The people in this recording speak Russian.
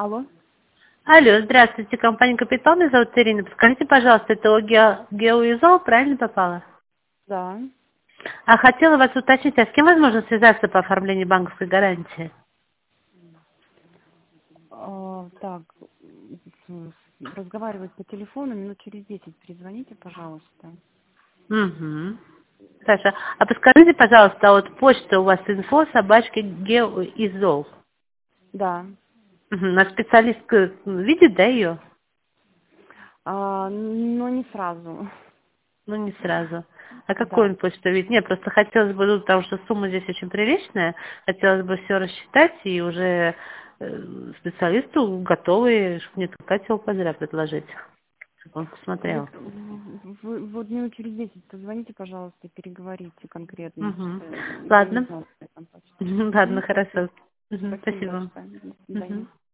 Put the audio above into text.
Алло. Алло, здравствуйте, компания «Капитал», меня зовут Ирина. Подскажите, пожалуйста, это о Геоизол, правильно попало? Да. А хотела вас уточнить, а с кем возможно связаться по оформлению банковской гарантии? Так, разговаривать по телефону минут через 10. Перезвоните, пожалуйста. Угу. Хорошо. А подскажите, пожалуйста, а вот почта у вас инфо собачки Геоизол. Да. Угу. Наш специалист видит, да, ее? Но не сразу. Ну, не сразу. А какую Да. он почту видит? Нет, просто хотелось бы, ну, потому что сумма здесь очень приличная, хотелось бы все рассчитать и уже специалисту готовы, чтобы не толкать его подряд предложить, чтобы он посмотрел. Вы вот минут через 10 позвоните, пожалуйста, переговорите конкретно. Угу. Я не Ладно. знаю, что там почта. Ладно, Спасибо. хорошо. Мгм. Спасибо Спасибо. большое. До Мгм. свидания.